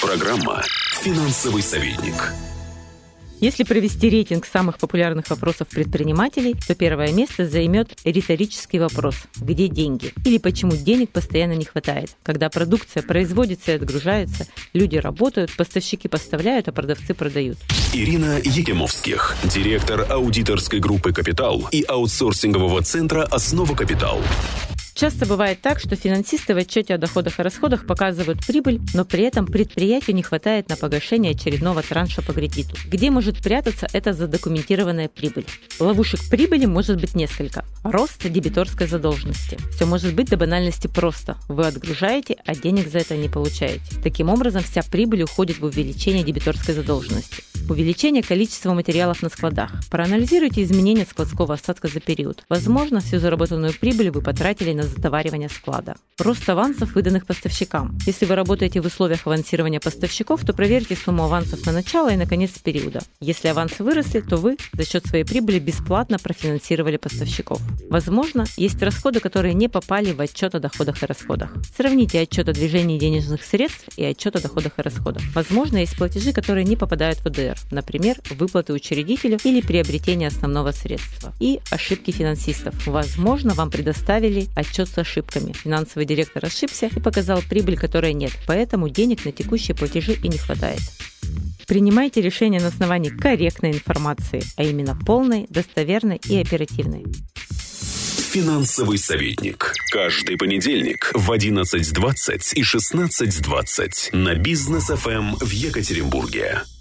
Программа «Финансовый советник». Если провести рейтинг самых популярных вопросов предпринимателей, то первое место займет риторический вопрос «Где деньги?» или «Почему денег постоянно не хватает?». Когда продукция производится и отгружается, люди работают, поставщики поставляют, а продавцы продают. Ирина Якимовских, директор аудиторской группы «Капитал» и аутсорсингового центра «Основа Капитал». Часто бывает так, что финансисты в отчете о доходах и расходах показывают прибыль, но при этом предприятию не хватает на погашение очередного транша по кредиту. Где может прятаться эта задокументированная прибыль? Ловушек прибыли может быть несколько. Рост дебиторской задолженности. Все может быть до банальности просто. Вы отгружаете, а денег за это не получаете. Таким образом, вся прибыль уходит в увеличение дебиторской задолженности. Увеличение количества материалов на складах. Проанализируйте изменения складского остатка за период. Возможно, всю заработанную прибыль вы потратили на затоваривание склада. Рост авансов, выданных поставщикам. Если вы работаете в условиях авансирования поставщиков, то проверьте сумму авансов на начало и на конец периода. Если авансы выросли, то вы за счет своей прибыли бесплатно профинансировали поставщиков. Возможно, есть расходы, которые не попали в отчет о доходах и расходах. Сравните отчет о движении денежных средств и отчет о доходах и расходах. Возможно, есть платежи, которые не попадают в ОДР. Например, выплаты учредителю или приобретение основного средства. И ошибки финансистов. Возможно, вам предоставили отчет с ошибками. Финансовый директор ошибся и показал прибыль, которой нет. Поэтому денег на текущие платежи и не хватает. Принимайте решения на основании корректной информации, а именно полной, достоверной и оперативной. «Финансовый советник». Каждый понедельник в 11:20 и 16:20 на Бизнес ФМ в Екатеринбурге.